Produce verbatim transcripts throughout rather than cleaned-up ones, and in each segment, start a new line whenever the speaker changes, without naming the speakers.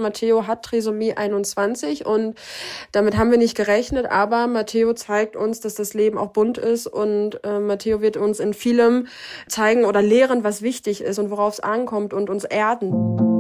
Matteo hat Trisomie einundzwanzig und damit haben wir nicht gerechnet, aber Matteo zeigt uns, dass das Leben auch bunt ist und äh, Matteo wird uns in vielem zeigen oder lehren, was wichtig ist und worauf es ankommt und uns erden.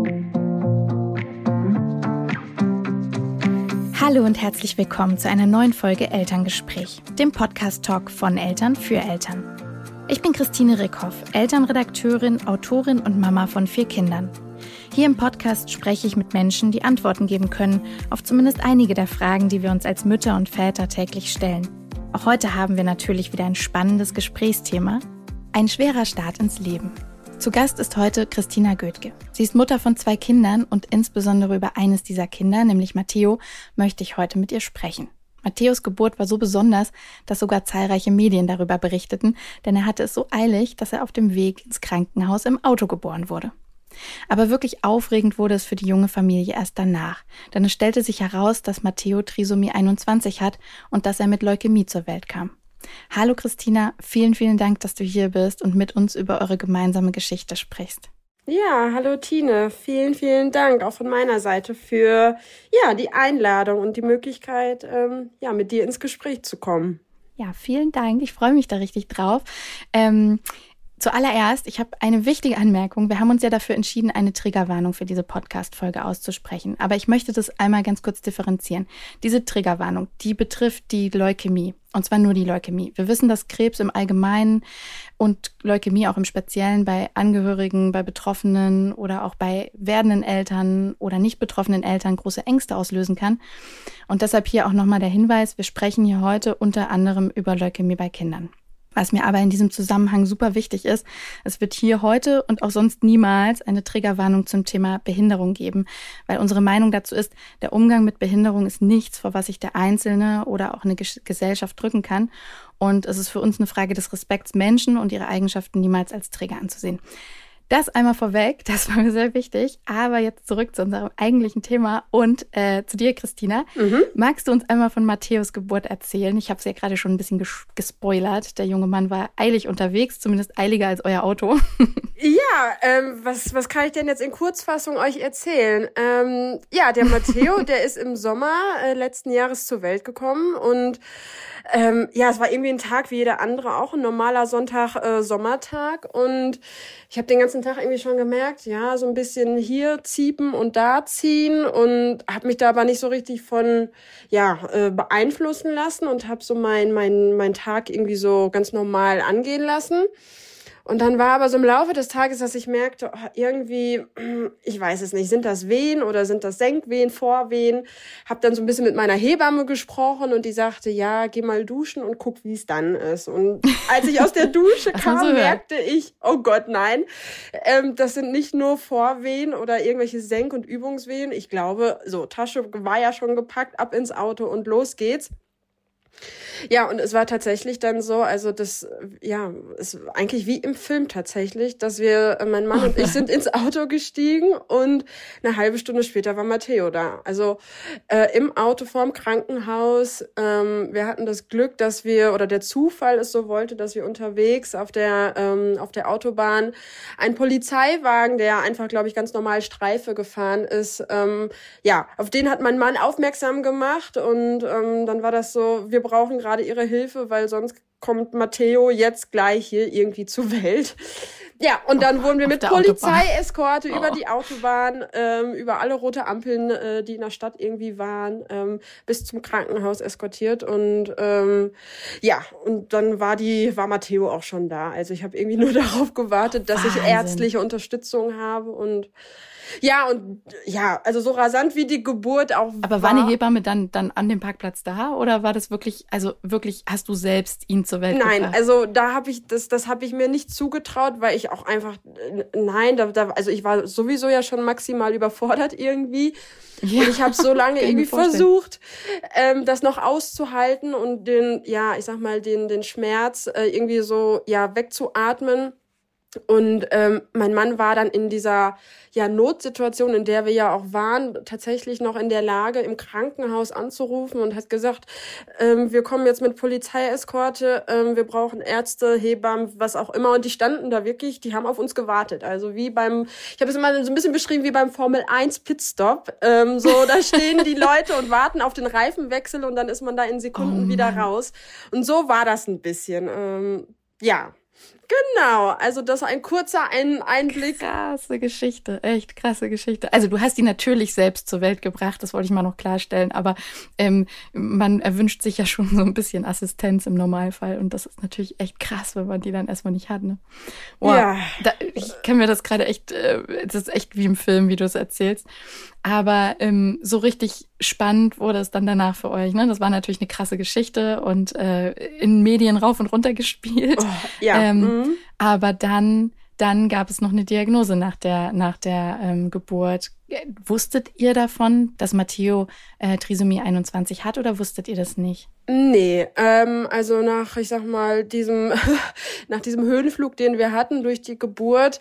Hallo und herzlich willkommen zu einer neuen Folge Elterngespräch, dem Podcast-Talk von Eltern für Eltern. Ich bin Christine Rickhoff, Elternredakteurin, Autorin und Mama von vier Kindern. Hier im Podcast spreche ich mit Menschen, die Antworten geben können auf zumindest einige der Fragen, die wir uns als Mütter und Väter täglich stellen. Auch heute haben wir natürlich wieder ein spannendes Gesprächsthema. Ein schwerer Start ins Leben. Zu Gast ist heute Christina Goethke. Sie ist Mutter von zwei Kindern und insbesondere über eines dieser Kinder, nämlich Matteo, möchte ich heute mit ihr sprechen. Matteos Geburt war so besonders, dass sogar zahlreiche Medien darüber berichteten, denn er hatte es so eilig, dass er auf dem Weg ins Krankenhaus im Auto geboren wurde. Aber wirklich aufregend wurde es für die junge Familie erst danach, denn es stellte sich heraus, dass Matteo Trisomie einundzwanzig hat und dass er mit Leukämie zur Welt kam. Hallo Christina, vielen, vielen Dank, dass du hier bist und mit uns über eure gemeinsame Geschichte sprichst.
Ja, hallo Tine, vielen, vielen Dank auch von meiner Seite für ja die Einladung und die Möglichkeit, ähm, ja mit dir ins Gespräch zu kommen.
Ja, vielen Dank, ich freue mich da richtig drauf. Ähm, Zuallererst, ich habe eine wichtige Anmerkung. Wir haben uns ja dafür entschieden, eine Triggerwarnung für diese Podcast-Folge auszusprechen. Aber ich möchte das einmal ganz kurz differenzieren. Diese Triggerwarnung, die betrifft die Leukämie. Und zwar nur die Leukämie. Wir wissen, dass Krebs im Allgemeinen und Leukämie auch im Speziellen bei Angehörigen, bei Betroffenen oder auch bei werdenden Eltern oder nicht betroffenen Eltern große Ängste auslösen kann. Und deshalb hier auch nochmal der Hinweis, wir sprechen hier heute unter anderem über Leukämie bei Kindern. Was mir aber in diesem Zusammenhang super wichtig ist, es wird hier heute und auch sonst niemals eine Triggerwarnung zum Thema Behinderung geben, weil unsere Meinung dazu ist, der Umgang mit Behinderung ist nichts, vor was sich der Einzelne oder auch eine Gesellschaft drücken kann. Und es ist für uns eine Frage des Respekts, Menschen und ihre Eigenschaften niemals als Trigger anzusehen. Das einmal vorweg, das war mir sehr wichtig. Aber jetzt zurück zu unserem eigentlichen Thema und äh, zu dir, Christina. Mhm. Magst du uns einmal von Matteos Geburt erzählen? Ich habe es ja gerade schon ein bisschen ges- gespoilert. Der junge Mann war eilig unterwegs, zumindest eiliger als euer Auto.
Ja, ähm, was, was kann ich denn jetzt in Kurzfassung euch erzählen? Ähm, ja, der Matteo, der ist im Sommer äh, letzten Jahres zur Welt gekommen und ähm, ja, es war irgendwie ein Tag wie jeder andere, auch ein normaler Sonntag, äh, Sommertag und ich habe den ganzen Tag irgendwie schon gemerkt, ja, so ein bisschen hier ziepen und da ziehen und habe mich da aber nicht so richtig von ja äh, beeinflussen lassen und habe so mein mein mein Tag irgendwie so ganz normal angehen lassen. Und dann war aber so im Laufe des Tages, dass ich merkte, oh, irgendwie, ich weiß es nicht, sind das Wehen oder sind das Senkwehen, Vorwehen? Hab dann so ein bisschen mit meiner Hebamme gesprochen und die sagte, ja, geh mal duschen und guck, wie es dann ist. Und als ich aus der Dusche kam, so merkte ich, oh Gott, nein, ähm, das sind nicht nur Vorwehen oder irgendwelche Senk- und Übungswehen. Ich glaube, so, Tasche war ja schon gepackt, ab ins Auto und los geht's. Ja, und es war tatsächlich dann so, also das, ja, es ist eigentlich wie im Film tatsächlich, dass wir, mein Mann und ich sind ins Auto gestiegen und eine halbe Stunde später war Matteo da. Also äh, im Auto vorm Krankenhaus. Ähm, wir hatten das Glück, dass wir, oder der Zufall es so wollte, dass wir unterwegs auf der ähm, auf der Autobahn einen Polizeiwagen, der einfach, glaube ich, ganz normal Streife gefahren ist, ähm, ja, auf den hat mein Mann aufmerksam gemacht und ähm, dann war das so, wir brauchen gerade ihre Hilfe, weil sonst kommt Matteo jetzt gleich hier irgendwie zur Welt. Ja, und dann oh, wurden wir mit Polizeieskorte oh. über die Autobahn, ähm, über alle rote Ampeln, äh, die in der Stadt irgendwie waren, ähm, bis zum Krankenhaus eskortiert. Und ähm, ja, und dann war die war Matteo auch schon da. Also ich habe irgendwie nur darauf gewartet, dass Wahnsinn. ich ärztliche Unterstützung habe und ja, und ja, also so rasant wie die Geburt auch
Aber war. war die Hebamme dann, dann an dem Parkplatz da oder war das wirklich, also wirklich, hast du selbst ihn zur Welt gebracht?
Nein, also da habe ich, das das habe ich mir nicht zugetraut, weil ich auch einfach, nein, da, da also ich war sowieso ja schon maximal überfordert irgendwie. Ja, und ich habe so lange irgendwie versucht, ähm, das noch auszuhalten und den, ja, ich sag mal, den den Schmerz äh, irgendwie so ja wegzuatmen. Und ähm, mein Mann war dann in dieser ja Notsituation, in der wir ja auch waren, tatsächlich noch in der Lage, im Krankenhaus anzurufen und hat gesagt, ähm, wir kommen jetzt mit Polizeieskorte, ähm, wir brauchen Ärzte, Hebammen, was auch immer. Und die standen da wirklich, die haben auf uns gewartet. Also wie beim, ich habe es immer so ein bisschen beschrieben wie beim Formel eins Pitstop. Ähm, so, da stehen die Leute und warten auf den Reifenwechsel und dann ist man da in Sekunden oh wieder raus. Und so war das ein bisschen. Ähm, ja. Genau, also das ist ein kurzer ein Einblick.
Krasse Geschichte, echt krasse Geschichte. Also du hast die natürlich selbst zur Welt gebracht, das wollte ich mal noch klarstellen, aber ähm, man erwünscht sich ja schon so ein bisschen Assistenz im Normalfall und das ist natürlich echt krass, wenn man die dann erstmal nicht hat. Ne? Wow, ja. Da, ich kann mir das gerade echt, äh, das ist echt wie im Film, wie du es erzählst. Aber ähm, so richtig spannend wurde es dann danach für euch. Ne? Das war natürlich eine krasse Geschichte und äh, in Medien rauf und runter gespielt. Oh, ja. Ähm, mhm. Aber dann, dann gab es noch eine Diagnose nach der, nach der ähm, Geburt. Wusstet ihr davon, dass Matteo äh, Trisomie einundzwanzig hat oder wusstet ihr das nicht?
Nee, ähm, also nach, ich sag mal, diesem, nach diesem Höhenflug, den wir hatten durch die Geburt,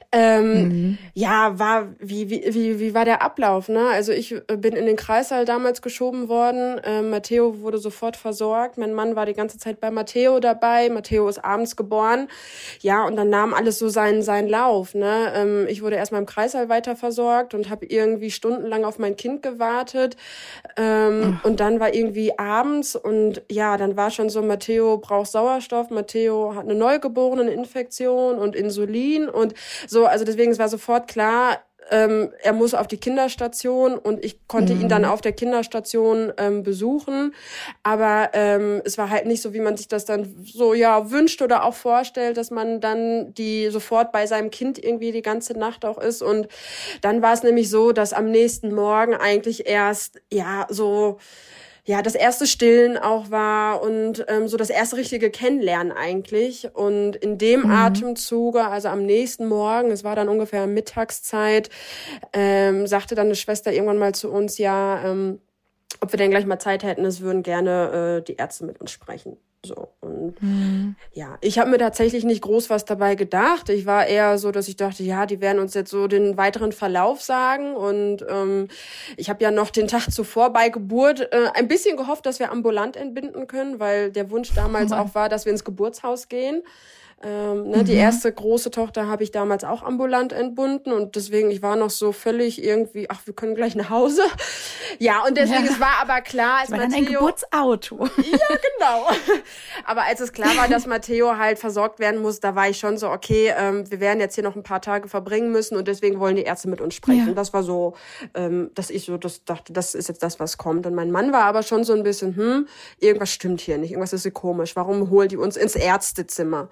ähm, mhm. ja, war, wie, wie, wie, wie war der Ablauf, ne? Also ich bin in den Kreißsaal damals geschoben worden, ähm, Matteo wurde sofort versorgt, mein Mann war die ganze Zeit bei Matteo dabei, Matteo ist abends geboren, ja, und dann nahm alles so seinen, seinen Lauf, ne? Ähm, ich wurde erstmal im Kreißsaal weiter versorgt und habe irgendwie stundenlang auf mein Kind gewartet, ähm, mhm. und dann war irgendwie abends und ja, dann war schon so, Matteo braucht Sauerstoff, Matteo hat eine Neugeboreneninfektion und Insulin und so, also deswegen, es war sofort klar, ähm, er muss auf die Kinderstation und ich konnte mhm. ihn dann auf der Kinderstation ähm, besuchen, aber ähm, es war halt nicht so, wie man sich das dann so ja wünscht oder auch vorstellt, dass man dann die sofort bei seinem Kind irgendwie die ganze Nacht auch ist und dann war es nämlich so, dass am nächsten Morgen eigentlich erst ja so ja, das erste Stillen auch war und ähm, so das erste richtige Kennenlernen eigentlich. Und in dem mhm. Atemzuge, also am nächsten Morgen, es war dann ungefähr Mittagszeit, ähm, sagte dann eine Schwester irgendwann mal zu uns, ja, ähm, ob wir denn gleich mal Zeit hätten, es würden gerne äh, die Ärzte mit uns sprechen. So und mhm. ja, ich habe mir tatsächlich nicht groß was dabei gedacht. Ich war eher so, dass ich dachte, ja, die werden uns jetzt so den weiteren Verlauf sagen. Und ähm, ich habe ja noch den Tag zuvor bei Geburt äh, ein bisschen gehofft, dass wir ambulant entbinden können, weil der Wunsch damals oh auch war, dass wir ins Geburtshaus gehen. Ähm, ne, mhm. Die erste große Tochter habe ich damals auch ambulant entbunden und deswegen, ich war noch so völlig irgendwie, ach, wir können gleich nach Hause. Ja, und deswegen, ja. es war aber klar, als
war
Matteo...
dann ein Geburtsauto.
Ja, genau. Aber als es klar war, dass Matteo halt versorgt werden muss, da war ich schon so, okay, ähm, wir werden jetzt hier noch ein paar Tage verbringen müssen und deswegen wollen die Ärzte mit uns sprechen. Ja. Das war so, ähm, dass ich so das dachte, das ist jetzt das, was kommt. Und mein Mann war aber schon so ein bisschen, hm, irgendwas stimmt hier nicht, irgendwas ist hier komisch. Warum holen die uns ins Ärztezimmer?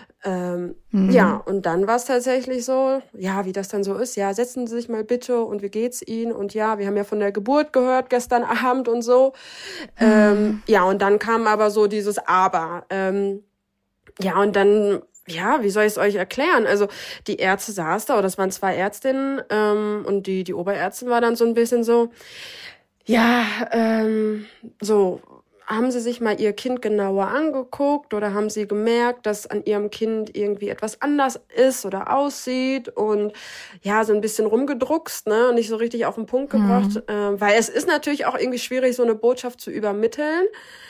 Ähm, mhm. Ja, und dann war es tatsächlich so, ja, wie das dann so ist, ja, setzen Sie sich mal bitte und wie geht's Ihnen? Und ja, wir haben ja von der Geburt gehört gestern Abend und so. Mhm. Ähm, ja, und dann kam aber so dieses Aber. Ähm, ja, und dann, ja, wie soll ich es euch erklären? Also die Ärzte saßen da, oder das waren zwei Ärztinnen ähm, und die, die Oberärztin war dann so ein bisschen so, ja, ähm, so, haben Sie sich mal Ihr Kind genauer angeguckt oder haben Sie gemerkt, dass an Ihrem Kind irgendwie etwas anders ist oder aussieht und ja, so ein bisschen rumgedruckst, ne, und nicht so richtig auf den Punkt gebracht, mhm. äh, weil es ist natürlich auch irgendwie schwierig, so eine Botschaft zu übermitteln.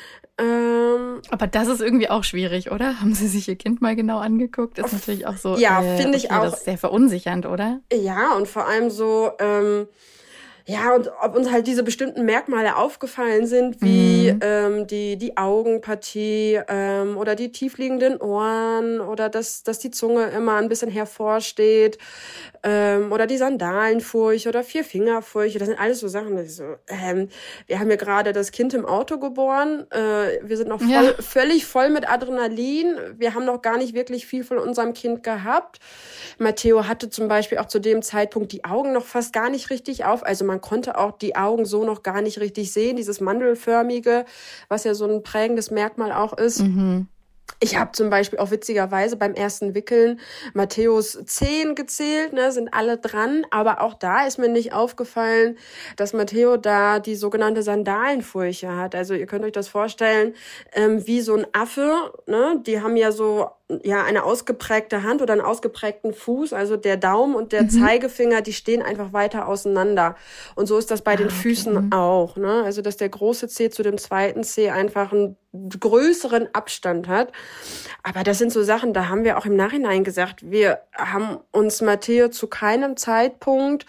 Ähm,
Aber das ist irgendwie auch schwierig, oder? Haben Sie sich Ihr Kind mal genau angeguckt? Ist natürlich auch so,
ja,
äh,
finde ich
okay,
auch.
Das ist sehr verunsichernd, oder?
Ja, und vor allem so, ähm, ja, und ob uns halt diese bestimmten Merkmale aufgefallen sind, wie mhm. ähm, die die Augenpartie ähm, oder die tiefliegenden Ohren oder dass dass die Zunge immer ein bisschen hervorsteht ähm, oder die Sandalenfurcht oder Vierfingerfurcht. Das sind alles so Sachen. Das ist so, ähm, wir haben hier gerade das Kind im Auto geboren. Äh, wir sind noch voll, ja. völlig voll mit Adrenalin. Wir haben noch gar nicht wirklich viel von unserem Kind gehabt. Matteo hatte zum Beispiel auch zu dem Zeitpunkt die Augen noch fast gar nicht richtig auf. Also man konnte auch die Augen so noch gar nicht richtig sehen, dieses Mandelförmige, was ja so ein prägendes Merkmal auch ist. Mhm. Ich habe zum Beispiel auch witzigerweise beim ersten Wickeln Matthäus Zehen gezählt, ne, sind alle dran, aber auch da ist mir nicht aufgefallen, dass Matteo da die sogenannte Sandalenfurche hat. Also ihr könnt euch das vorstellen, ähm, wie so ein Affe, ne, die haben ja so ja eine ausgeprägte Hand oder einen ausgeprägten Fuß, also der Daumen und der mhm. Zeigefinger, die stehen einfach weiter auseinander. Und so ist das bei ah, den Füßen okay. auch, ne? Also dass der große Zeh zu dem zweiten Zeh einfach einen größeren Abstand hat. Aber das sind so Sachen, da haben wir auch im Nachhinein gesagt, wir haben uns Matteo zu keinem Zeitpunkt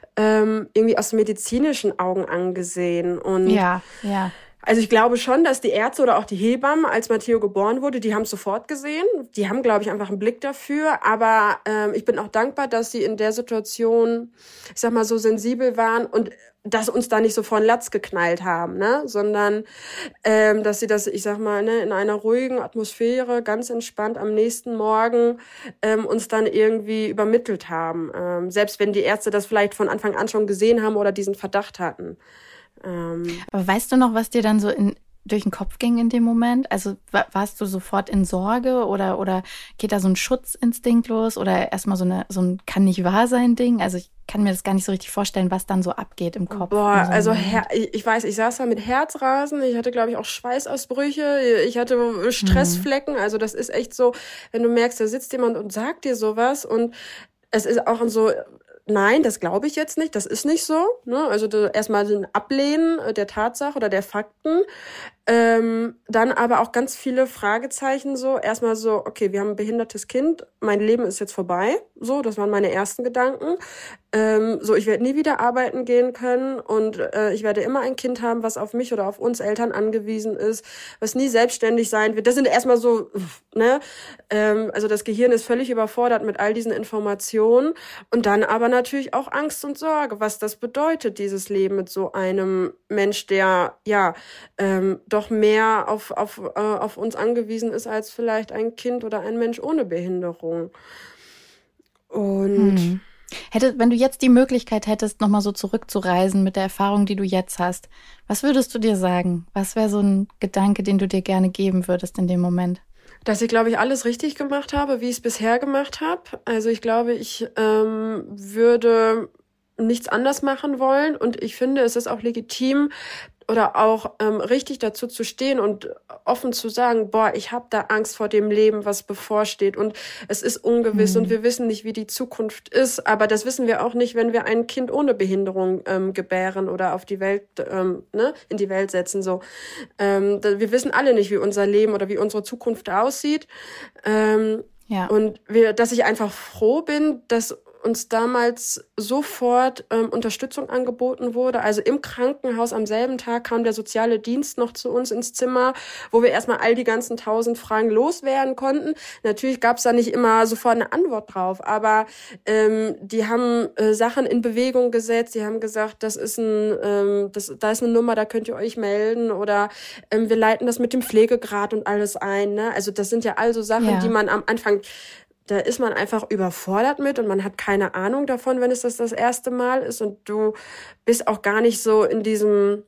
ähm, irgendwie aus medizinischen Augen angesehen. Und
ja, ja.
Also ich glaube schon, dass die Ärzte oder auch die Hebammen, als Matteo geboren wurde, die haben es sofort gesehen. Die haben, glaube ich, einfach einen Blick dafür. Aber ähm, ich bin auch dankbar, dass sie in der Situation, ich sag mal, so sensibel waren und dass uns da nicht so vor den Latz geknallt haben, ne? Sondern ähm, dass sie das, ich sag mal, ne, in einer ruhigen Atmosphäre, ganz entspannt am nächsten Morgen ähm, uns dann irgendwie übermittelt haben. Ähm, selbst wenn die Ärzte das vielleicht von Anfang an schon gesehen haben oder diesen Verdacht hatten.
Ähm, Aber weißt du noch, was dir dann so in, durch den Kopf ging in dem Moment? Also warst du sofort in Sorge oder, oder geht da so ein Schutzinstinkt los oder erstmal so, eine, so ein Kann-nicht-wahr-sein-Ding? Also ich kann mir das gar nicht so richtig vorstellen, was dann so abgeht im Kopf.
Boah,
so
also her- ich weiß, ich saß da mit Herzrasen, ich hatte, glaube ich, auch Schweißausbrüche, ich hatte Stressflecken, mhm. also das ist echt so, wenn du merkst, da sitzt jemand und sagt dir sowas und es ist auch so... Nein, das glaube ich jetzt nicht. Das ist nicht so. Ne? Also erstmal ein Ablehnen der Tatsache oder der Fakten. Ähm, dann aber auch ganz viele Fragezeichen so. Erstmal so, okay, wir haben ein behindertes Kind. Mein Leben ist jetzt vorbei. So, das waren meine ersten Gedanken. Ähm, so, ich werde nie wieder arbeiten gehen können und äh, ich werde immer ein Kind haben, was auf mich oder auf uns Eltern angewiesen ist, was nie selbstständig sein wird. Das sind erstmal so, ne? Ähm, also das Gehirn ist völlig überfordert mit all diesen Informationen und dann aber natürlich auch Angst und Sorge, was das bedeutet, dieses Leben mit so einem Mensch, der ja ähm, doch mehr auf auf äh, auf uns angewiesen ist als vielleicht ein Kind oder ein Mensch ohne Behinderung. Und
hm. Hätte, wenn du jetzt die Möglichkeit hättest, nochmal so zurückzureisen mit der Erfahrung, die du jetzt hast, was würdest du dir sagen? Was wäre so ein Gedanke, den du dir gerne geben würdest in dem Moment?
Dass ich, glaube ich, alles richtig gemacht habe, wie ich es bisher gemacht habe. Also ich glaube, ich ähm, würde nichts anders machen wollen und ich finde, es ist auch legitim, oder auch ähm, richtig dazu zu stehen und offen zu sagen, boah, ich habe da Angst vor dem Leben, was bevorsteht und es ist ungewiss mhm. und wir wissen nicht, wie die Zukunft ist, aber das wissen wir auch nicht, wenn wir ein Kind ohne Behinderung ähm, gebären oder auf die Welt, ähm, ne, in die Welt setzen. So, ähm, da, wir wissen alle nicht, wie unser Leben oder wie unsere Zukunft aussieht. Ähm, ja. Und wir, dass ich einfach froh bin, dass uns damals sofort ähm, Unterstützung angeboten wurde. Also im Krankenhaus am selben Tag kam der soziale Dienst noch zu uns ins Zimmer, wo wir erstmal all die ganzen tausend Fragen loswerden konnten. Natürlich gab es da nicht immer sofort eine Antwort drauf, aber ähm, die haben äh, Sachen in Bewegung gesetzt. Die haben gesagt, das ist ein, ähm, das, da ist eine Nummer, da könnt ihr euch melden oder ähm, wir leiten das mit dem Pflegegrad und alles ein. Ne? Also das sind ja also Sachen, ja. die man am Anfang da ist man einfach überfordert mit und man hat keine Ahnung davon, wenn es das das erste Mal ist und du bist auch gar nicht so in diesem,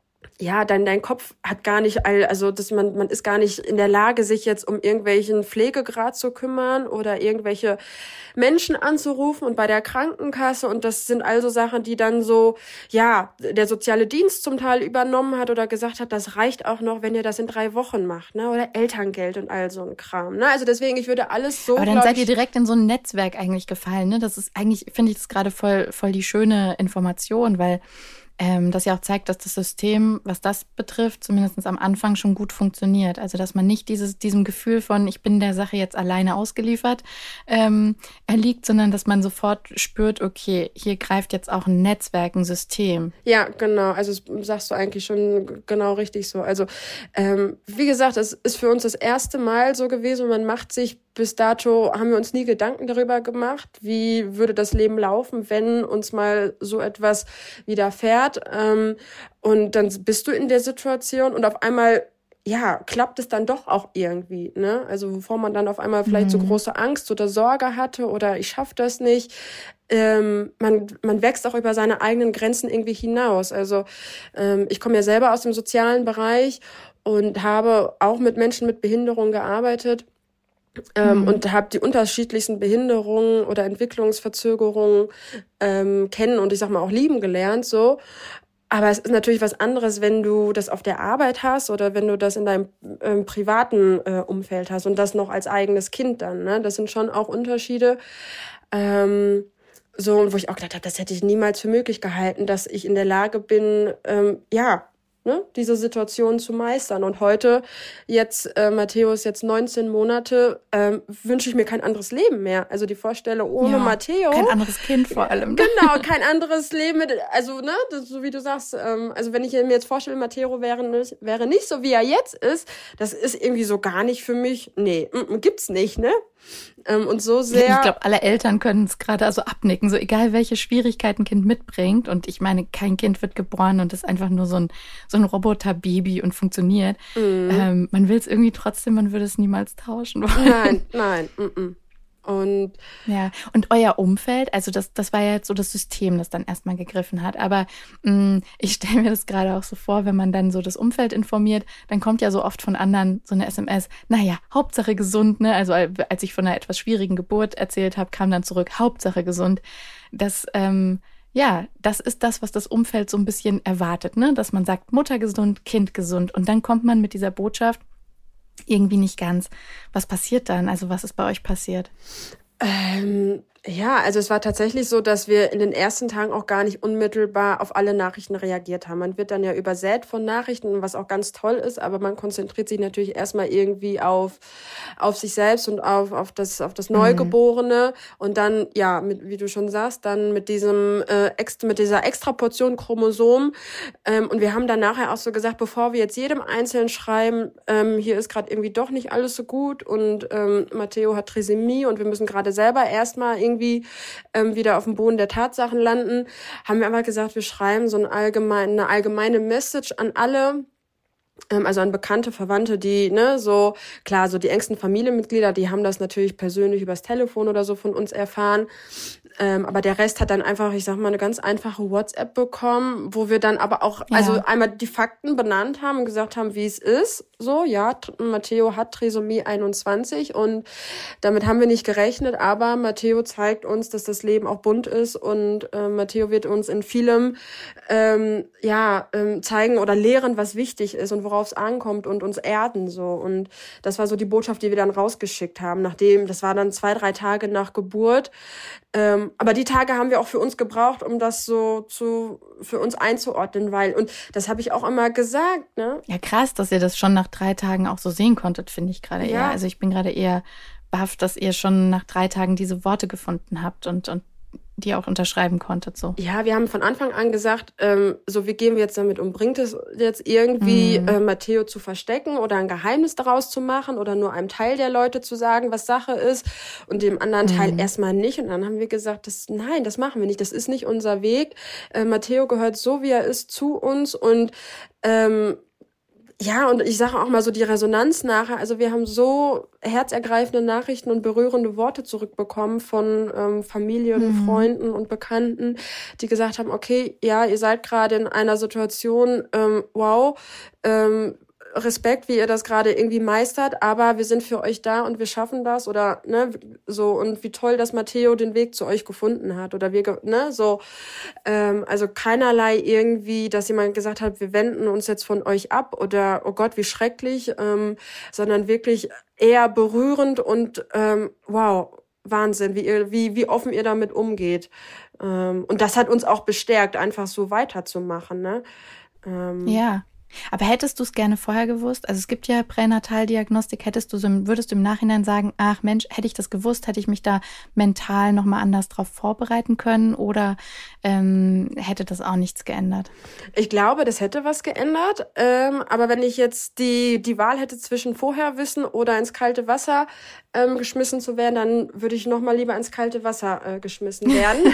ja, dein, dein Kopf hat gar nicht, all, also dass man, man ist gar nicht in der Lage, sich jetzt um irgendwelchen Pflegegrad zu kümmern oder irgendwelche Menschen anzurufen und bei der Krankenkasse und das sind also Sachen, die dann so, ja, der soziale Dienst zum Teil übernommen hat oder gesagt hat, das reicht auch noch, wenn ihr das in drei Wochen macht, ne, oder Elterngeld und all so ein Kram, ne, also deswegen, ich würde alles so,
aber dann seid ihr direkt in so ein Netzwerk eigentlich gefallen, ne, das ist eigentlich, finde ich das gerade voll, voll die schöne Information, weil Ähm, das ja auch zeigt, dass das System, was das betrifft, zumindest am Anfang schon gut funktioniert. Also dass man nicht dieses diesem Gefühl von, ich bin der Sache jetzt alleine ausgeliefert, ähm, erliegt, sondern dass man sofort spürt, okay, hier greift jetzt auch ein Netzwerk, ein System.
Ja, genau. Also das sagst du eigentlich schon genau richtig so. Also ähm, wie gesagt, es ist für uns das erste Mal so gewesen und man macht sich bis dato, haben wir uns nie Gedanken darüber gemacht, wie würde das Leben laufen, wenn uns mal so etwas widerfährt. Ähm, und dann bist du in der Situation und auf einmal, ja, klappt es dann doch auch irgendwie, ne? Also bevor man dann auf einmal vielleicht mhm. so große Angst oder Sorge hatte oder ich schaffe das nicht, ähm, man man wächst auch über seine eigenen Grenzen irgendwie hinaus. Also ähm, ich komme ja selber aus dem sozialen Bereich und habe auch mit Menschen mit Behinderung gearbeitet. Ähm, mhm. Und habe die unterschiedlichsten Behinderungen oder Entwicklungsverzögerungen ähm, kennen und ich sag mal auch lieben gelernt so. Aber es ist natürlich was anderes, wenn du das auf der Arbeit hast oder wenn du das in deinem ähm, privaten äh, Umfeld hast und das noch als eigenes Kind dann. Ne? Das sind schon auch Unterschiede. Ähm, so, wo ich auch gedacht habe, das hätte ich niemals für möglich gehalten, dass ich in der Lage bin, ähm, ja, ne, diese Situation zu meistern. Und heute, jetzt, äh, Matteo ist jetzt neunzehn Monate, ähm, wünsche ich mir kein anderes Leben mehr. Also die Vorstellung ohne
ja,
Matteo.
Kein anderes Kind vor allem.
Genau, kein anderes Leben mit, also, ne, das, so wie du sagst, ähm, also wenn ich mir jetzt vorstelle, Matteo wäre, wäre nicht so, wie er jetzt ist, das ist irgendwie so gar nicht für mich, nee, m- gibt's nicht, ne? Ähm, und so sehr.
Ich glaube, alle Eltern können es gerade also abnicken, so egal welche Schwierigkeiten ein Kind mitbringt. Und ich meine, kein Kind wird geboren und ist einfach nur so ein, so ein Roboterbaby und funktioniert. Mhm. Ähm, man will es irgendwie trotzdem, man würde es niemals tauschen wollen.
Nein, nein, mm-mm. Und
ja, und euer Umfeld, also das, das war ja jetzt so das System, das dann erstmal gegriffen hat. Aber mh, ich stelle mir das gerade auch so vor, wenn man dann so das Umfeld informiert, dann kommt ja so oft von anderen so eine S M S, naja, Hauptsache gesund, ne? Also als ich von einer etwas schwierigen Geburt erzählt habe, kam dann zurück, Hauptsache gesund. Das, ähm, ja, das ist das, was das Umfeld so ein bisschen erwartet, ne? Dass man sagt, Mutter gesund, Kind gesund. Und dann kommt man mit dieser Botschaft irgendwie nicht ganz. Was passiert dann? Also was ist bei euch passiert?
Ähm, ja, also es war tatsächlich so, dass wir in den ersten Tagen auch gar nicht unmittelbar auf alle Nachrichten reagiert haben. Man wird dann ja übersät von Nachrichten, was auch ganz toll ist, aber man konzentriert sich natürlich erstmal irgendwie auf auf sich selbst und auf auf das auf das Neugeborene mhm. und dann ja, mit, wie du schon sagst, dann mit diesem äh, extra mit dieser extra Portion Chromosom ähm, und wir haben dann nachher auch so gesagt, bevor wir jetzt jedem Einzelnen schreiben, ähm, hier ist gerade irgendwie doch nicht alles so gut und ähm, Matteo hat Trisomie und wir müssen gerade selber erstmal irgendwie irgendwie ähm, wieder auf dem Boden der Tatsachen landen, haben wir einfach gesagt, wir schreiben so ein allgemein, eine allgemeine Message an alle, ähm, also an Bekannte, Verwandte, die, ne, so, klar, so die engsten Familienmitglieder, die haben das natürlich persönlich übers Telefon oder so von uns erfahren. Ähm, aber der Rest hat dann einfach, ich sag mal, eine ganz einfache WhatsApp bekommen, wo wir dann aber auch, ja. also einmal die Fakten benannt haben und gesagt haben, wie es ist. So, ja, Matteo hat Trisomie einundzwanzig und damit haben wir nicht gerechnet, aber Matteo zeigt uns, dass das Leben auch bunt ist und äh, Matteo wird uns in vielem ähm, ja ähm, zeigen oder lehren, was wichtig ist und worauf es ankommt und uns erden so. Und das war so die Botschaft, die wir dann rausgeschickt haben, nachdem, das war dann zwei, drei Tage nach Geburt. Ähm, aber die Tage haben wir auch für uns gebraucht, um das so zu für uns einzuordnen, weil, und das habe ich auch immer gesagt, ne?
Ja, krass, dass ihr das schon nach drei Tagen auch so sehen konntet, finde ich gerade ja. eher. Also ich bin gerade eher baff, dass ihr schon nach drei Tagen diese Worte gefunden habt und, und die auch unterschreiben konntet, so.
Ja, wir haben von Anfang an gesagt, ähm, so wie gehen wir jetzt damit um? Bringt es jetzt irgendwie mhm. äh, Matteo zu verstecken oder ein Geheimnis daraus zu machen oder nur einem Teil der Leute zu sagen, was Sache ist und dem anderen mhm. Teil erstmal nicht? Und dann haben wir gesagt, das, nein, das machen wir nicht, das ist nicht unser Weg. Äh, Matteo gehört so, wie er ist, zu uns und ähm, ja, und ich sage auch mal so die Resonanz nachher, also wir haben so herzergreifende Nachrichten und berührende Worte zurückbekommen von ähm, Familien, mhm. Freunden und Bekannten, die gesagt haben, okay, ja, ihr seid gerade in einer Situation, ähm, wow, ähm, Respekt, wie ihr das gerade irgendwie meistert, aber wir sind für euch da und wir schaffen das oder ne so und wie toll, dass Matteo den Weg zu euch gefunden hat oder wir ne so ähm, also keinerlei irgendwie, dass jemand gesagt hat, wir wenden uns jetzt von euch ab oder oh Gott, wie schrecklich, ähm, sondern wirklich eher berührend und ähm, wow, Wahnsinn, wie ihr wie wie offen ihr damit umgeht ähm, und das hat uns auch bestärkt, einfach so weiterzumachen, ne? Ähm,
ja. Aber hättest du es gerne vorher gewusst? Also es gibt ja Pränataldiagnostik. Hättest du so, würdest du im Nachhinein sagen, ach Mensch, hätte ich das gewusst, hätte ich mich da mental nochmal anders drauf vorbereiten können oder ähm, hätte das auch nichts geändert?
Ich glaube, das hätte was geändert. Ähm, aber wenn ich jetzt die die Wahl hätte zwischen vorher wissen oder ins kalte Wasser ähm, geschmissen zu werden, dann würde ich nochmal lieber ins kalte Wasser äh, geschmissen werden.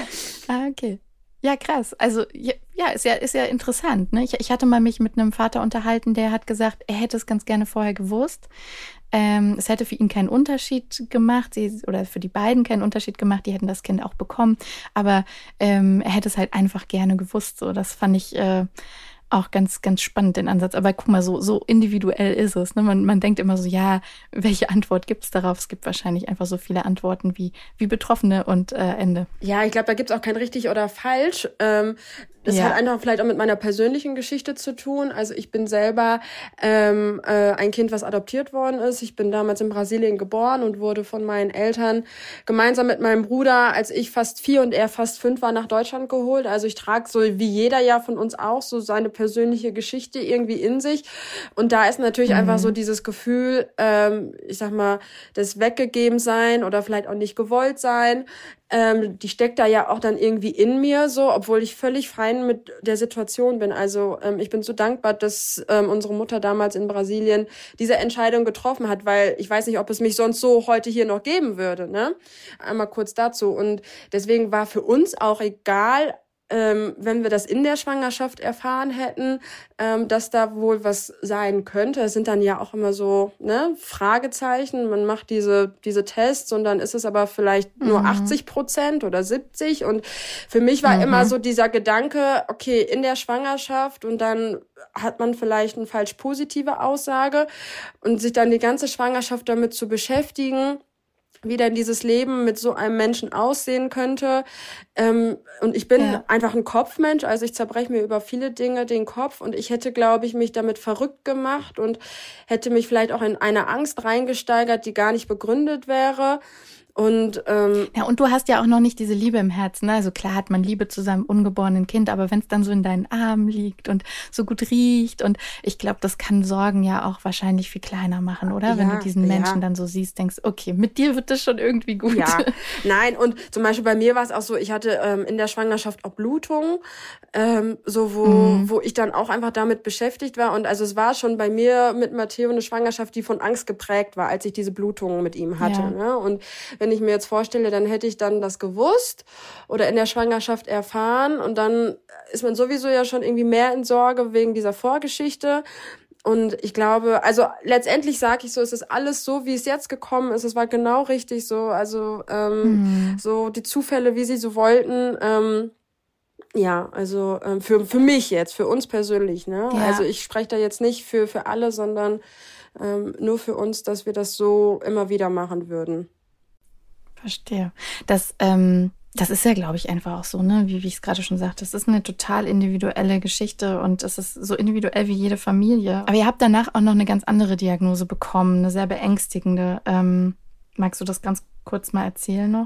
Ah, okay. Ja, krass. Also ja, ja, ist ja ist ja interessant. Ne? Ich, ich hatte mal mich mit einem Vater unterhalten, der hat gesagt, er hätte es ganz gerne vorher gewusst. Ähm, es hätte für ihn keinen Unterschied gemacht, sie, oder für die beiden keinen Unterschied gemacht, die hätten das Kind auch bekommen. Aber ähm, er hätte es halt einfach gerne gewusst. So, das fand ich äh, auch ganz, ganz spannend, den Ansatz. Aber guck mal, so, so individuell ist es. Ne? Man, man denkt immer so, ja, welche Antwort gibt's darauf? Es gibt wahrscheinlich einfach so viele Antworten wie, wie Betroffene und äh, Ende.
Ja, ich glaube, da gibt's auch kein richtig oder falsch. Ähm, Das
ja.
hat einfach vielleicht auch mit meiner persönlichen Geschichte zu tun. Also ich bin selber ähm, äh, ein Kind, was adoptiert worden ist. Ich bin damals in Brasilien geboren und wurde von meinen Eltern gemeinsam mit meinem Bruder, als ich fast vier und er fast fünf war, nach Deutschland geholt. Also ich trage so wie jeder ja von uns auch so seine persönliche Geschichte irgendwie in sich. Und da ist natürlich mhm. einfach so dieses Gefühl, ähm, ich sag mal, das weggegeben sein oder vielleicht auch nicht gewollt sein. Ähm, die steckt da ja auch dann irgendwie in mir so, obwohl ich völlig fein mit der Situation bin. Also ähm, ich bin so dankbar, dass ähm, unsere Mutter damals in Brasilien diese Entscheidung getroffen hat, weil ich weiß nicht, ob es mich sonst so heute hier noch geben würde. Ne? Einmal kurz dazu. Und deswegen war für uns auch egal, Ähm, wenn wir das in der Schwangerschaft erfahren hätten, ähm, dass da wohl was sein könnte. Es sind dann ja auch immer so ne, Fragezeichen. Man macht diese diese Tests und dann ist es aber vielleicht nur mhm. achtzig Prozent oder siebzig. Und für mich war mhm. immer so dieser Gedanke, okay, in der Schwangerschaft und dann hat man vielleicht eine falsch positive Aussage und sich dann die ganze Schwangerschaft damit zu beschäftigen, wie denn dieses Leben mit so einem Menschen aussehen könnte. Ähm, und ich bin ja. einfach ein Kopfmensch, also ich zerbreche mir über viele Dinge den Kopf und ich hätte, glaube ich, mich damit verrückt gemacht und hätte mich vielleicht auch in eine Angst reingesteigert, die gar nicht begründet wäre. Und ähm,
ja, und du hast ja auch noch nicht diese Liebe im Herzen. Ne? Also klar hat man Liebe zu seinem ungeborenen Kind, aber wenn es dann so in deinen Armen liegt und so gut riecht und ich glaube, das kann Sorgen ja auch wahrscheinlich viel kleiner machen, oder? Ja, wenn du diesen Menschen ja. dann so siehst, denkst, okay, mit dir wird das schon irgendwie gut.
Ja, nein, und zum Beispiel bei mir war es auch so, ich hatte ähm, in der Schwangerschaft auch Blutungen, ähm, so wo mhm. wo ich dann auch einfach damit beschäftigt war und also es war schon bei mir mit Matteo eine Schwangerschaft, die von Angst geprägt war, als ich diese Blutungen mit ihm hatte. Ja. Ne? Und wenn ich mir jetzt vorstelle, dann hätte ich dann das gewusst oder in der Schwangerschaft erfahren und dann ist man sowieso ja schon irgendwie mehr in Sorge wegen dieser Vorgeschichte. Und ich glaube, also letztendlich sage ich so, es ist alles so, wie es jetzt gekommen ist. Es war genau richtig so. Also ähm, mhm. so die Zufälle, wie sie so wollten. Ähm, ja, also ähm, für für mich jetzt, für uns persönlich. Ne? Ja. Also ich spreche da jetzt nicht für für alle, sondern ähm, nur für uns, dass wir das so immer wieder machen würden.
Verstehe. Das, ähm, das ist ja, glaube ich, einfach auch so, ne? Wie, wie ich es gerade schon sagte. Es ist eine total individuelle Geschichte und es ist so individuell wie jede Familie. Aber ihr habt danach auch noch eine ganz andere Diagnose bekommen, eine sehr beängstigende. Ähm, magst du das ganz kurz mal erzählen noch?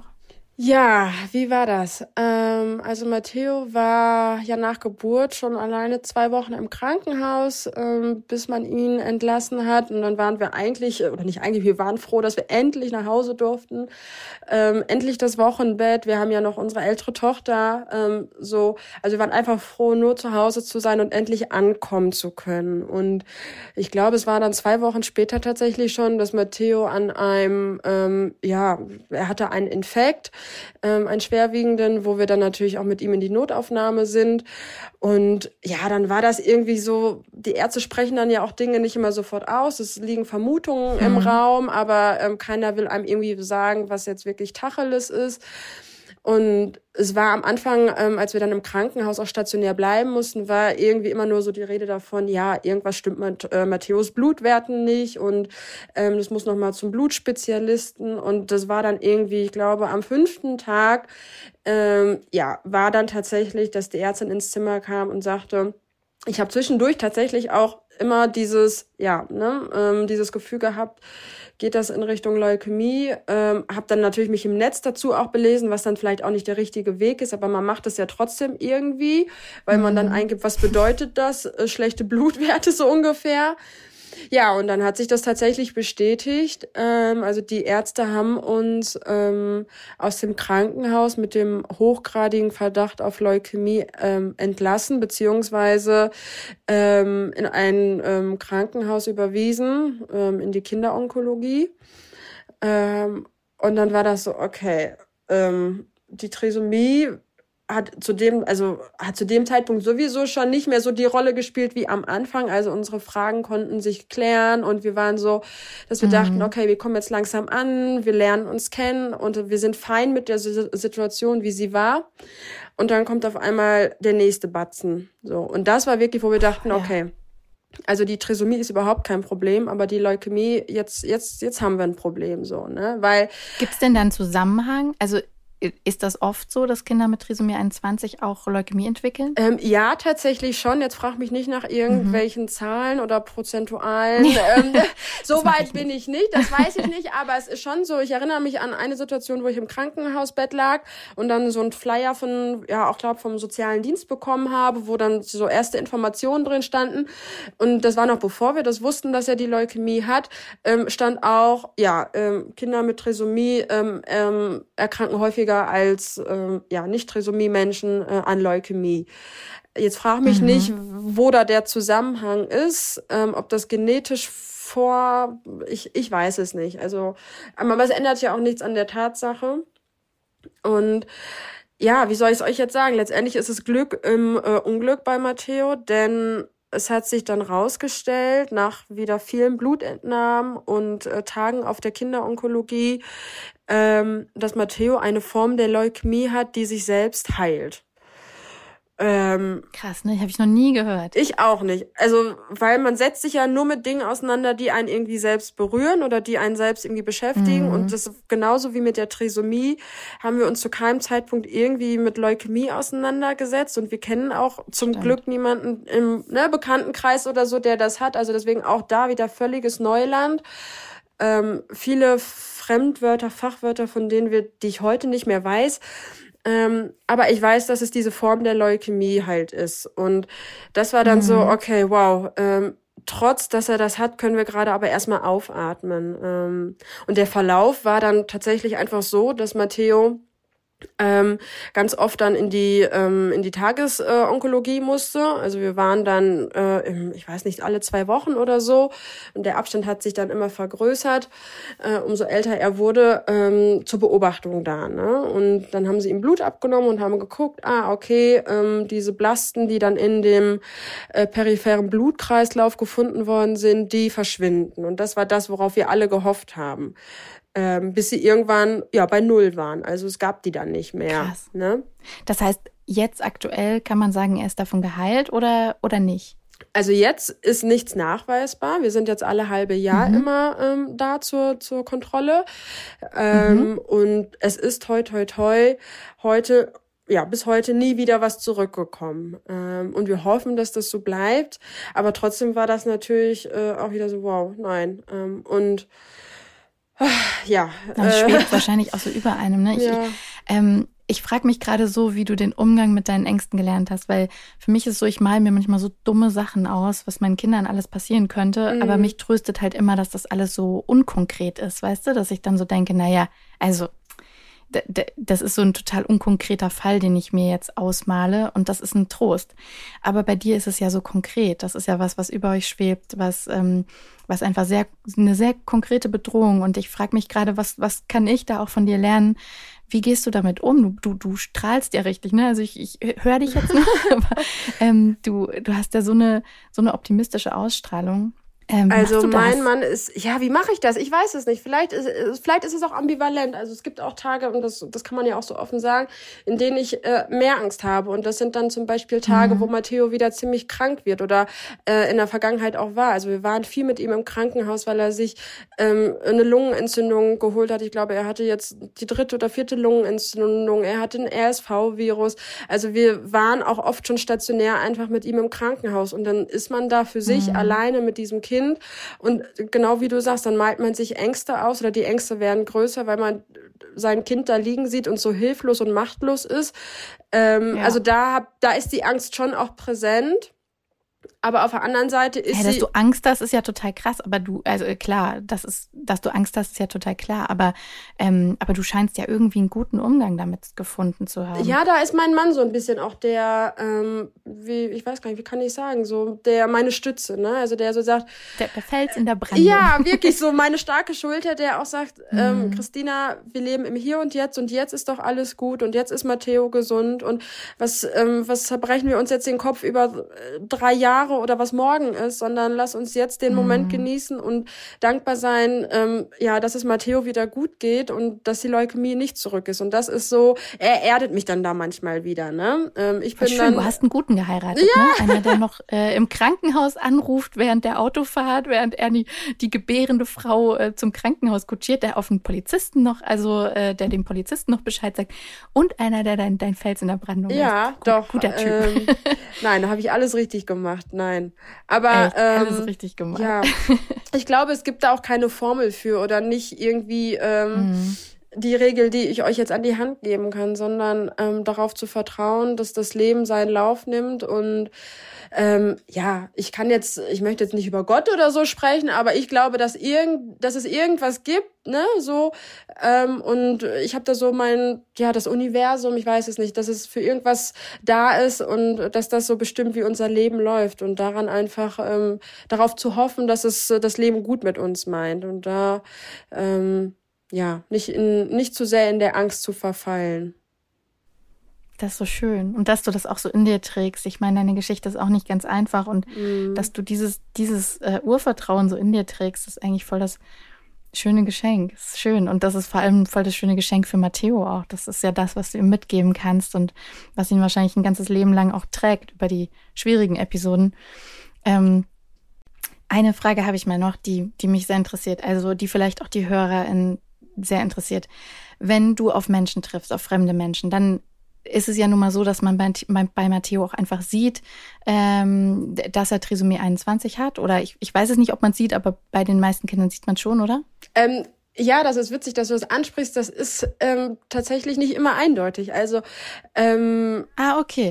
Ja, wie war das? Ähm, also Matteo war ja nach Geburt schon alleine zwei Wochen im Krankenhaus, ähm, bis man ihn entlassen hat. Und dann waren wir eigentlich, oder nicht eigentlich, wir waren froh, dass wir endlich nach Hause durften. Ähm, endlich das Wochenbett. Wir haben ja noch unsere ältere Tochter. Ähm, so, also wir waren einfach froh, nur zu Hause zu sein und endlich ankommen zu können. Und ich glaube, es war dann zwei Wochen später tatsächlich schon, dass Matteo an einem, ähm, ja, er hatte einen Infekt. Ähm, einen schwerwiegenden, wo wir dann natürlich auch mit ihm in die Notaufnahme sind. Und ja, dann war das irgendwie so, die Ärzte sprechen dann ja auch Dinge nicht immer sofort aus. Es liegen Vermutungen mhm. im Raum, aber ähm, keiner will einem irgendwie sagen, was jetzt wirklich Tacheles ist. Und es war am Anfang, ähm, als wir dann im Krankenhaus auch stationär bleiben mussten, war irgendwie immer nur so die Rede davon, ja, irgendwas stimmt mit äh, Matteos Blutwerten nicht und ähm, das muss nochmal zum Blutspezialisten. Und das war dann irgendwie, ich glaube, am fünften Tag, ähm, ja, war dann tatsächlich, dass die Ärztin ins Zimmer kam und sagte, ich habe zwischendurch tatsächlich auch immer dieses, ja, ne, ähm, dieses Gefühl gehabt, geht das in Richtung Leukämie. Ähm, habe dann natürlich mich im Netz dazu auch belesen, was dann vielleicht auch nicht der richtige Weg ist, aber man macht es ja trotzdem irgendwie, weil mhm. man dann eingibt, was bedeutet das? Äh, schlechte Blutwerte so ungefähr. Ja, und dann hat sich das tatsächlich bestätigt. Ähm, also die Ärzte haben uns ähm, aus dem Krankenhaus mit dem hochgradigen Verdacht auf Leukämie ähm, entlassen, beziehungsweise ähm, in ein ähm, Krankenhaus überwiesen, ähm, in die Kinderonkologie. Ähm, und dann war das so, okay, ähm, die Trisomie hat zu dem, also hat zu dem Zeitpunkt sowieso schon nicht mehr so die Rolle gespielt wie am Anfang. Also unsere Fragen konnten sich klären und wir waren so, dass wir mhm. dachten, okay, wir kommen jetzt langsam an, wir lernen uns kennen und wir sind fein mit der Situation, wie sie war. Und dann kommt auf einmal der nächste Batzen. So. Und das war wirklich, wo wir dachten, okay, also die Trisomie ist überhaupt kein Problem, aber die Leukämie, jetzt, jetzt, jetzt haben wir ein Problem, so, ne, weil.
Gibt's denn da einen Zusammenhang? Also, ist das oft so, dass Kinder mit Trisomie einundzwanzig auch Leukämie entwickeln?
Ähm, ja, tatsächlich schon. Jetzt frag mich nicht nach irgendwelchen mhm. Zahlen oder prozentualen. ähm, so weit ich bin ich nicht, das weiß ich nicht. Aber es ist schon so, ich erinnere mich an eine Situation, wo ich im Krankenhausbett lag und dann so ein Flyer von, ja, auch glaube vom sozialen Dienst bekommen habe, wo dann so erste Informationen drin standen. Und das war noch bevor wir das wussten, dass er die Leukämie hat, ähm, stand auch, ja, ähm, Kinder mit Trisomie ähm, ähm, erkranken häufiger als ähm, ja Nicht-Trisomie-Menschen äh, an Leukämie. Jetzt frag mich mhm. nicht, wo da der Zusammenhang ist, ähm, ob das genetisch vor, ich ich weiß es nicht. Also, aber es ändert ja auch nichts an der Tatsache. Und ja, wie soll ich es euch jetzt sagen? Letztendlich ist es Glück im äh, Unglück bei Matteo, denn es hat sich dann rausgestellt, nach wieder vielen Blutentnahmen und äh, Tagen auf der Kinderonkologie, ähm, dass Matteo eine Form der Leukämie hat, die sich selbst heilt. Ähm,
Krass, ne? Habe ich noch nie gehört.
Ich auch nicht. Also, weil man setzt sich ja nur mit Dingen auseinander, die einen irgendwie selbst berühren oder die einen selbst irgendwie beschäftigen. Mhm. Und das genauso wie mit der Trisomie haben wir uns zu keinem Zeitpunkt irgendwie mit Leukämie auseinandergesetzt. Und wir kennen auch zum Stimmt. Glück niemanden im ne, Bekanntenkreis oder so, der das hat. Also deswegen auch da wieder völliges Neuland. Ähm, viele Fremdwörter, Fachwörter, von denen wir, die ich heute nicht mehr weiß. Ähm, aber ich weiß, dass es diese Form der Leukämie halt ist. Und das war dann mhm. so, okay, wow, ähm, trotz, dass er das hat, können wir gerade aber erstmal aufatmen. Ähm, und der Verlauf war dann tatsächlich einfach so, dass Matteo ähm, ganz oft dann in die ähm, in die Tagesonkologie musste. Also wir waren dann, äh, im, ich weiß nicht, alle zwei Wochen oder so. Und der Abstand hat sich dann immer vergrößert, äh, umso älter er wurde, ähm, zur Beobachtung da. Ne? Und dann haben sie ihm Blut abgenommen und haben geguckt, ah, okay, ähm, diese Blasten, die dann in dem äh, peripheren Blutkreislauf gefunden worden sind, die verschwinden. Und das war das, worauf wir alle gehofft haben. Ähm, bis sie irgendwann ja bei Null waren. Also es gab die dann nicht mehr.
Krass.
Ne?
Das heißt, jetzt aktuell kann man sagen, er ist davon geheilt oder, oder nicht?
Also jetzt ist nichts nachweisbar. Wir sind jetzt alle halbe Jahr mhm. immer ähm, da zur, zur Kontrolle. Ähm, mhm. Und es ist toi toi toi heute, ja, bis heute nie wieder was zurückgekommen. Ähm, und wir hoffen, dass das so bleibt. Aber trotzdem war das natürlich äh, auch wieder so, wow, nein. Ähm, und ja.
Das schwebt äh, wahrscheinlich auch so über einem, ne? Ich,
ja.
ich, ähm, ich frage mich gerade so, wie du den Umgang mit deinen Ängsten gelernt hast, weil für mich ist es so, ich male mir manchmal so dumme Sachen aus, was meinen Kindern alles passieren könnte, mhm. aber mich tröstet halt immer, dass das alles so unkonkret ist, weißt du, dass ich dann so denke, naja, also d- d- das ist so ein total unkonkreter Fall, den ich mir jetzt ausmale und das ist ein Trost. Aber bei dir ist es ja so konkret, das ist ja was, was über euch schwebt, was ähm, was einfach sehr eine sehr konkrete Bedrohung und ich frage mich gerade, was was kann ich da auch von dir lernen? Wie gehst du damit um? Du, du, du strahlst ja richtig, ne? Also ich, ich höre dich jetzt noch, aber ähm, du, du hast ja so eine, so eine optimistische Ausstrahlung. Ähm,
also mein Mann ist, ja, wie mache ich das? Ich weiß es nicht. Vielleicht ist, vielleicht ist es auch ambivalent. Also es gibt auch Tage, und das, das kann man ja auch so offen sagen, in denen ich äh, mehr Angst habe. Und das sind dann zum Beispiel Tage, mhm. wo Matteo wieder ziemlich krank wird oder äh, in der Vergangenheit auch war. Also wir waren viel mit ihm im Krankenhaus, weil er sich ähm, eine Lungenentzündung geholt hat. Ich glaube, er hatte jetzt die dritte oder vierte Lungenentzündung. Er hatte ein R S V-Virus. Also wir waren auch oft schon stationär einfach mit ihm im Krankenhaus. Und dann ist man da für sich
mhm.
alleine mit diesem Kind. Und genau wie du sagst, dann malt man sich Ängste aus oder die Ängste werden größer, weil man sein Kind da liegen sieht und so hilflos und machtlos ist. Ähm, ja. Also da, da ist die Angst schon auch präsent. Aber auf der anderen Seite ist
ja,
sie...
Dass du Angst hast, ist ja total krass. Aber du, also klar, das ist, dass du Angst hast, ist ja total klar. Aber, ähm, aber du scheinst ja irgendwie einen guten Umgang damit gefunden zu haben.
Ja, da ist mein Mann so ein bisschen auch der, ähm, wie, ich weiß gar nicht, wie kann ich sagen, so der meine Stütze, ne? Also der so sagt...
Der, der Fels in der Brandung.
Ja, wirklich so meine starke Schulter, der auch sagt, ähm, Christina, wir leben im Hier und Jetzt und jetzt ist doch alles gut und jetzt ist Matteo gesund und was, ähm, was zerbrechen wir uns jetzt den Kopf über drei Jahre Jahre oder was morgen ist, sondern lass uns jetzt den Moment genießen und dankbar sein, ähm, ja, dass es Matteo wieder gut geht und dass die Leukämie nicht zurück ist. Und das ist so, er erdet mich dann da manchmal wieder, ne? Ähm, ich bin
schön,
dann,
du hast einen Guten geheiratet,
ja.
ne? Einer, der noch äh, im Krankenhaus anruft während der Autofahrt, während er die, die gebärende Frau äh, zum Krankenhaus kutschiert, der auf den Polizisten noch, also äh, der dem Polizisten noch Bescheid sagt und einer, der dein, dein Fels in der Brandung ist.
Ja,
Gut,
doch.
Guter Typ.
Ähm, nein, da habe ich alles richtig gemacht, nein. Aber
Echt,
ähm,
alles richtig gemacht.
Ja, ich glaube, es gibt da auch keine Formel für oder nicht irgendwie ähm, mhm. die Regel, die ich euch jetzt an die Hand geben kann, sondern ähm, darauf zu vertrauen, dass das Leben seinen Lauf nimmt. Und ähm, ja, ich kann jetzt, ich möchte jetzt nicht über Gott oder so sprechen, aber ich glaube, dass irgend, dass es irgendwas gibt, ne, so, ähm, und ich habe da so mein, ja, das Universum, ich weiß es nicht, dass es für irgendwas da ist und dass das so bestimmt, wie unser Leben läuft und daran einfach ähm, darauf zu hoffen, dass es das Leben gut mit uns meint und da ähm, ja, nicht in, nicht zu sehr in der Angst zu verfallen.
Das ist so schön. Und dass du das auch so in dir trägst. Ich meine, deine Geschichte ist auch nicht ganz einfach. Und mm. dass du dieses, dieses äh, Urvertrauen so in dir trägst, ist eigentlich voll das schöne Geschenk. Das ist schön. Und das ist vor allem voll das schöne Geschenk für Matteo auch. Das ist ja das, was du ihm mitgeben kannst und was ihn wahrscheinlich ein ganzes Leben lang auch trägt über die schwierigen Episoden. Ähm, eine Frage habe ich mal noch, die, die mich sehr interessiert. Also die vielleicht auch die HörerInnen sehr interessiert. Wenn du auf Menschen triffst, auf fremde Menschen, dann ist es ja nun mal so, dass man bei, bei Matteo auch einfach sieht, ähm, dass er Trisomie einundzwanzig hat. Oder ich, ich weiß es nicht, ob man es sieht, aber bei den meisten Kindern sieht man es schon, oder?
Ähm, ja, das ist witzig, dass du das ansprichst. Das ist ähm, tatsächlich nicht immer eindeutig. Also ähm,
Ah, okay.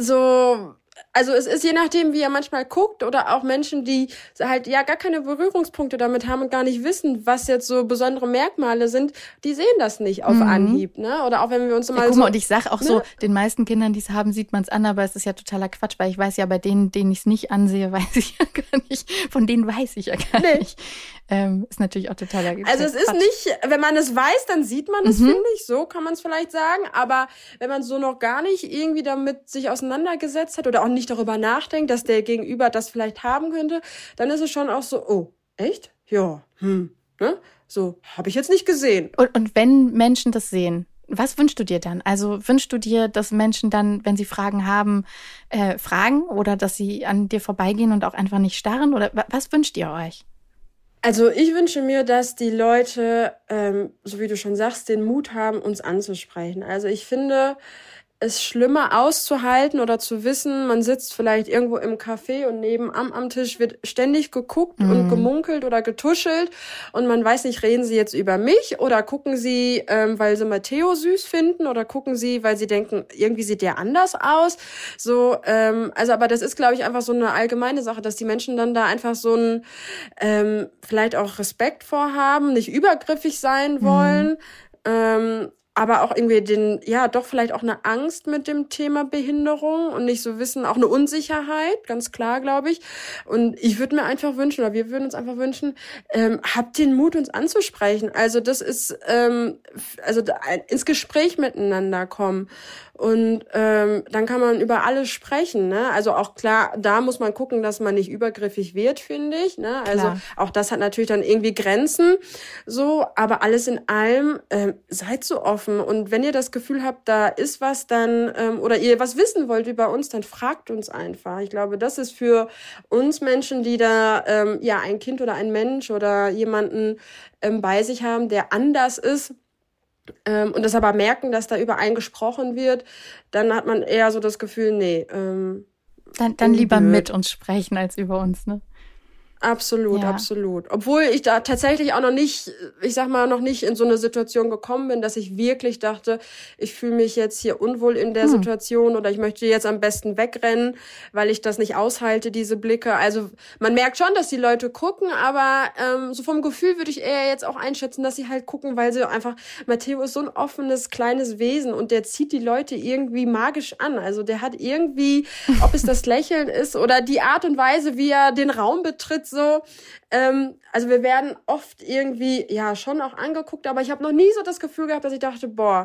So... Also es ist je nachdem, wie er manchmal guckt oder auch Menschen, die halt ja gar keine Berührungspunkte damit haben und gar nicht wissen, was jetzt so besondere Merkmale sind, die sehen das nicht auf mhm. Anhieb, ne? Oder auch wenn wir uns
ja,
mal
guck
so...
mal, und ich sag auch ne? so, den meisten Kindern, die es haben, sieht man es an, aber es ist ja totaler Quatsch, weil ich weiß ja, bei denen, denen ich es nicht ansehe, weiß ich ja gar nicht, von denen weiß ich ja gar nee. nicht. Ähm, ist natürlich auch totaler Quatsch.
Also es ist nicht, wenn man es weiß, dann sieht man es, mhm. finde ich, so kann man es vielleicht sagen, aber wenn man so noch gar nicht irgendwie damit sich auseinandergesetzt hat oder auch nicht darüber nachdenkt, dass der Gegenüber das vielleicht haben könnte, dann ist es schon auch so, oh, echt? Ja, hm, ne? So, habe ich jetzt nicht gesehen.
Und, und wenn Menschen das sehen, was wünschst du dir dann? Also wünschst du dir, dass Menschen dann, wenn sie Fragen haben, äh, fragen oder dass sie an dir vorbeigehen und auch einfach nicht starren? Oder was wünscht ihr euch?
Also ich wünsche mir, dass die Leute, ähm, so wie du schon sagst, den Mut haben, uns anzusprechen. Also ich finde es schlimmer auszuhalten oder zu wissen, man sitzt vielleicht irgendwo im Café und nebenan am Tisch wird ständig geguckt mhm. und gemunkelt oder getuschelt und man weiß nicht, reden sie jetzt über mich oder gucken sie, ähm, weil sie Matteo süß finden oder gucken sie, weil sie denken, irgendwie sieht der anders aus. So, ähm, also aber das ist, glaube ich, einfach so eine allgemeine Sache, dass die Menschen dann da einfach so ein ähm, vielleicht auch Respekt vorhaben, nicht übergriffig sein wollen, mhm. ähm, aber auch irgendwie den, ja, doch vielleicht auch eine Angst mit dem Thema Behinderung und nicht so wissen, auch eine Unsicherheit, ganz klar, glaube ich. Und ich würde mir einfach wünschen, oder wir würden uns einfach wünschen, ähm, habt den Mut, uns anzusprechen. Also das ist, ähm, also ins Gespräch miteinander kommen. Und ähm, dann kann man über alles sprechen, ne? Also auch klar, da muss man gucken, dass man nicht übergriffig wird, finde ich, ne? Also klar. Auch das hat natürlich dann irgendwie Grenzen, so. Aber alles in allem, ähm, seid so offen. Und wenn ihr das Gefühl habt, da ist was, dann ähm, oder ihr was wissen wollt über uns, dann fragt uns einfach. Ich glaube, das ist für uns Menschen, die da ähm, ja ein Kind oder ein Mensch oder jemanden ähm, bei sich haben, der anders ist. Ähm, und das aber merken, dass da über einen gesprochen wird, dann hat man eher so das Gefühl, nee. Ähm,
dann dann lieber blöd. Mit uns sprechen als über uns, ne?
Absolut, ja. absolut. Obwohl ich da tatsächlich auch noch nicht, ich sag mal, noch nicht in so eine Situation gekommen bin, dass ich wirklich dachte, ich fühle mich jetzt hier unwohl in der hm. Situation oder ich möchte jetzt am besten wegrennen, weil ich das nicht aushalte, diese Blicke. Also man merkt schon, dass die Leute gucken, aber ähm, so vom Gefühl würde ich eher jetzt auch einschätzen, dass sie halt gucken, weil sie einfach, Matteo ist so ein offenes, kleines Wesen und der zieht die Leute irgendwie magisch an. Also der hat irgendwie, ob es das Lächeln ist oder die Art und Weise, wie er den Raum betritt, so, ähm, also wir werden oft irgendwie, ja, schon auch angeguckt, aber ich habe noch nie so das Gefühl gehabt, dass ich dachte, boah,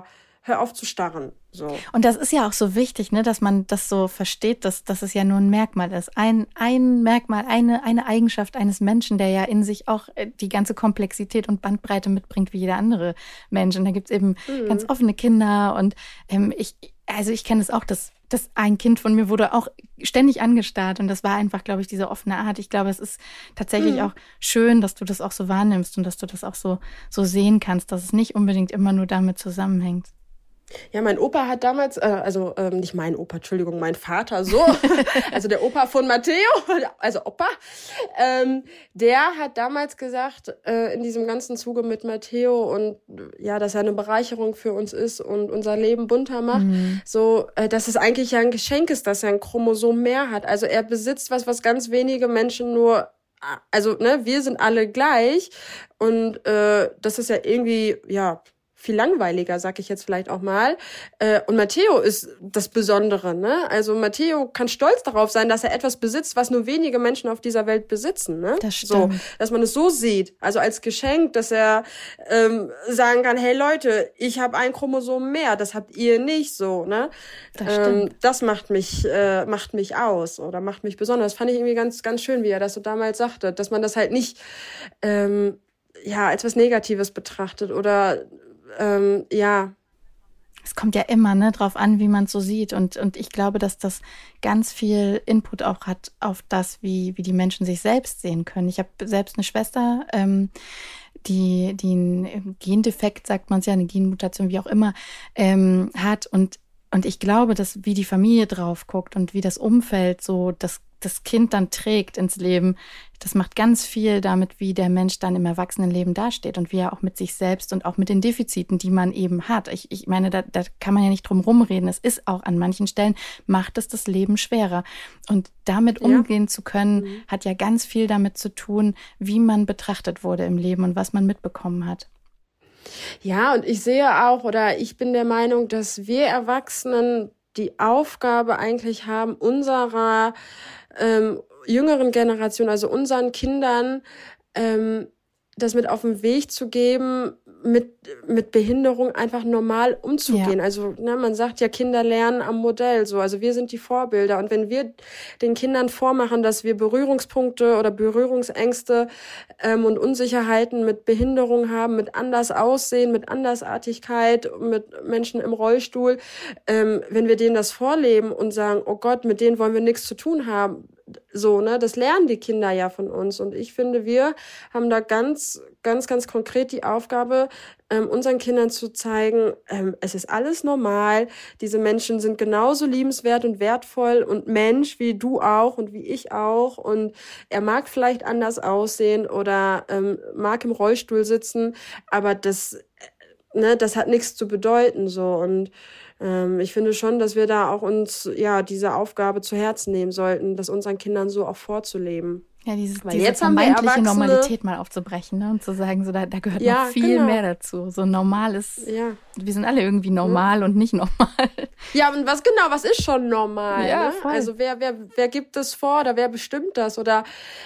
hör auf zu starren. So.
Und das ist ja auch so wichtig, ne, dass man das so versteht, dass, dass es ja nur ein Merkmal ist. Ein, ein Merkmal, eine, eine Eigenschaft eines Menschen, der ja in sich auch die ganze Komplexität und Bandbreite mitbringt wie jeder andere Mensch. Und da gibt's eben mhm. ganz offene Kinder. Und ähm, ich, also ich kenne es auch, dass, dass ein Kind von mir wurde auch ständig angestarrt. Und das war einfach, glaube ich, diese offene Art. Ich glaube, es ist tatsächlich mhm. auch schön, dass du das auch so wahrnimmst und dass du das auch so, so sehen kannst, dass es nicht unbedingt immer nur damit zusammenhängt.
Ja, mein Opa hat damals, äh, also ähm, nicht mein Opa, Entschuldigung, mein Vater, so, also der Opa von Matteo, also Opa, ähm, der hat damals gesagt, äh, in diesem ganzen Zuge mit Matteo und ja, dass er eine Bereicherung für uns ist und unser Leben bunter macht, mhm. so, äh, dass es eigentlich ja ein Geschenk ist, dass er ein Chromosom mehr hat. Also er besitzt was, was ganz wenige Menschen nur, also ne, wir sind alle gleich und äh, das ist ja irgendwie, ja, viel langweiliger, sag ich jetzt vielleicht auch mal. Und Matteo ist das Besondere, ne? Also Matteo kann stolz darauf sein, dass er etwas besitzt, was nur wenige Menschen auf dieser Welt besitzen, ne?
Das stimmt.
So, dass man es so sieht, also als Geschenk, dass er ähm, sagen kann, hey Leute, ich habe ein Chromosom mehr, das habt ihr nicht, so, ne?
Das stimmt.
Ähm, das macht mich äh, macht mich aus oder macht mich besonders. Das fand ich irgendwie ganz ganz schön, wie er das so damals sagte, dass man das halt nicht ähm, ja als was Negatives betrachtet oder Ähm, ja.
Es kommt ja immer ne, drauf an, wie man es so sieht. Und, und ich glaube, dass das ganz viel Input auch hat auf das, wie, wie die Menschen sich selbst sehen können. Ich habe selbst eine Schwester, ähm, die, die einen Gendefekt, sagt man es ja, eine Genmutation, wie auch immer, ähm, hat. Und, und ich glaube, dass wie die Familie drauf guckt und wie das Umfeld so das das Kind dann trägt ins Leben, das macht ganz viel damit, wie der Mensch dann im Erwachsenenleben dasteht und wie er auch mit sich selbst und auch mit den Defiziten, die man eben hat. Ich, ich meine, da, da kann man ja nicht drum rumreden. Es ist auch an manchen Stellen, macht es das Leben schwerer. Und damit umgehen ja. zu können, mhm. hat ja ganz viel damit zu tun, wie man betrachtet wurde im Leben und was man mitbekommen hat.
Ja, und ich sehe auch, oder ich bin der Meinung, dass wir Erwachsenen die Aufgabe eigentlich haben, unserer ähm, jüngeren Generation, also unseren Kindern, ähm, das mit auf den Weg zu geben, mit mit Behinderung einfach normal umzugehen. Ja. Also ne, man sagt ja, Kinder lernen am Modell so. Also wir sind die Vorbilder. Und wenn wir den Kindern vormachen, dass wir Berührungspunkte oder Berührungsängste ähm, und Unsicherheiten mit Behinderung haben, mit anders Aussehen, mit Andersartigkeit, mit Menschen im Rollstuhl, ähm, wenn wir denen das vorleben und sagen, oh Gott, mit denen wollen wir nichts zu tun haben, so, ne, das lernen die Kinder ja von uns. Und ich finde, wir haben da ganz, ganz, ganz konkret die Aufgabe, ähm, unseren Kindern zu zeigen, ähm, es ist alles normal. Diese Menschen sind genauso liebenswert und wertvoll und Mensch wie du auch und wie ich auch. Und er mag vielleicht anders aussehen oder ähm, mag im Rollstuhl sitzen, aber das, ne, das hat nichts zu bedeuten, so. Und Ähm, ich finde schon, dass wir da auch uns, ja, diese Aufgabe zu Herzen nehmen sollten, das unseren Kindern so auch vorzuleben.
Ja, dieses, diese jetzt vermeintliche Normalität mal aufzubrechen, ne? Und zu sagen, so da, da gehört ja, noch viel genau. mehr dazu. So normal ist, ja. wir sind alle irgendwie normal ja. und nicht normal.
Ja, und was genau, was ist schon normal?
Ja,
ne?
voll.
Also wer, wer, wer gibt das vor oder wer bestimmt das? Oder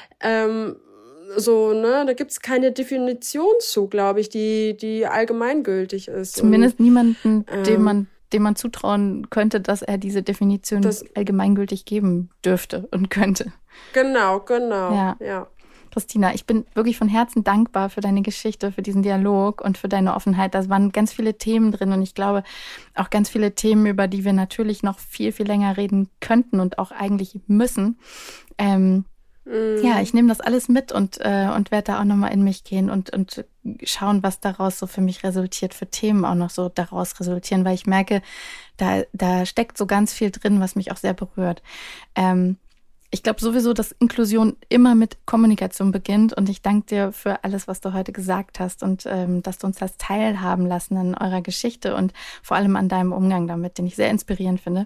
ähm, so, ne, da gibt's keine Definition zu, glaube ich, die, die allgemeingültig ist.
Zumindest und, niemanden, ähm, dem man dem man zutrauen könnte, dass er diese Definition das allgemeingültig geben dürfte und könnte.
Genau, genau.
Ja.
ja.
Christina, ich bin wirklich von Herzen dankbar für deine Geschichte, für diesen Dialog und für deine Offenheit. Da waren ganz viele Themen drin und ich glaube auch ganz viele Themen, über die wir natürlich noch viel, viel länger reden könnten und auch eigentlich müssen. Ähm, mm. Ja, ich nehme das alles mit und, äh, und werde da auch nochmal in mich gehen und, und schauen, was daraus so für mich resultiert, für Themen auch noch so daraus resultieren, weil ich merke, da, da steckt so ganz viel drin, was mich auch sehr berührt. Ähm, ich glaube sowieso, dass Inklusion immer mit Kommunikation beginnt und ich danke dir für alles, was du heute gesagt hast und ähm, dass du uns das teilhaben lassen an eurer Geschichte und vor allem an deinem Umgang damit, den ich sehr inspirierend finde.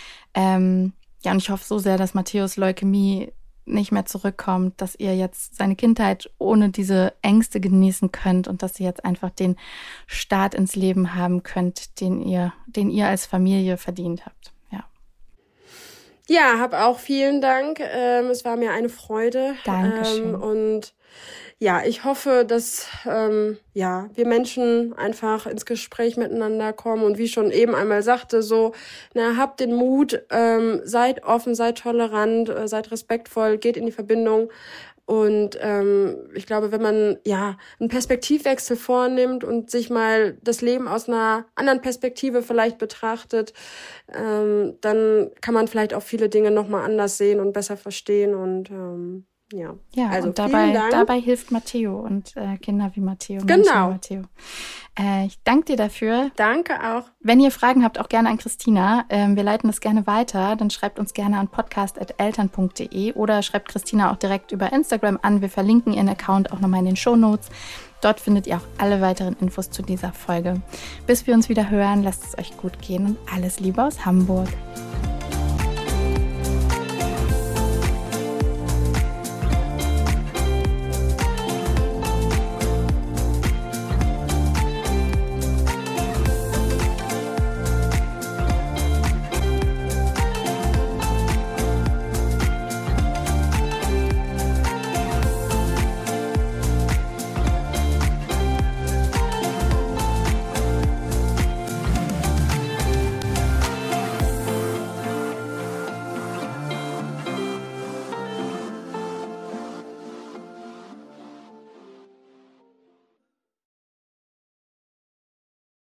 Ähm, ja, und ich hoffe so sehr, dass Matteos Leukämie nicht mehr zurückkommt, dass ihr jetzt seine Kindheit ohne diese Ängste genießen könnt und dass ihr jetzt einfach den Start ins Leben haben könnt, den ihr, den ihr als Familie verdient habt. Ja.
Ja, hab auch vielen Dank. Ähm, es war mir eine Freude.
Dankeschön.
Ähm, und ja, ich hoffe, dass ähm, ja wir Menschen einfach ins Gespräch miteinander kommen und wie ich schon eben einmal sagte, so, na, habt den Mut, ähm, seid offen, seid tolerant, äh, seid respektvoll, geht in die Verbindung. Und ähm, ich glaube, wenn man ja einen Perspektivwechsel vornimmt und sich mal das Leben aus einer anderen Perspektive vielleicht betrachtet, ähm, dann kann man vielleicht auch viele Dinge nochmal anders sehen und besser verstehen. Und ähm, ja,
ja,
also
und dabei,
vielen Dank.
dabei hilft Matteo und äh, Kinder wie Matteo.
Genau.
Menschen wie Matteo. Äh, ich danke dir dafür.
Danke auch.
Wenn ihr Fragen habt, auch gerne an Christina. Ähm, wir leiten das gerne weiter. Dann schreibt uns gerne an podcast at eltern punkt de oder schreibt Christina auch direkt über Instagram an. Wir verlinken ihren Account auch nochmal in den Shownotes. Dort findet ihr auch alle weiteren Infos zu dieser Folge. Bis wir uns wieder hören, lasst es euch gut gehen und alles Liebe aus Hamburg.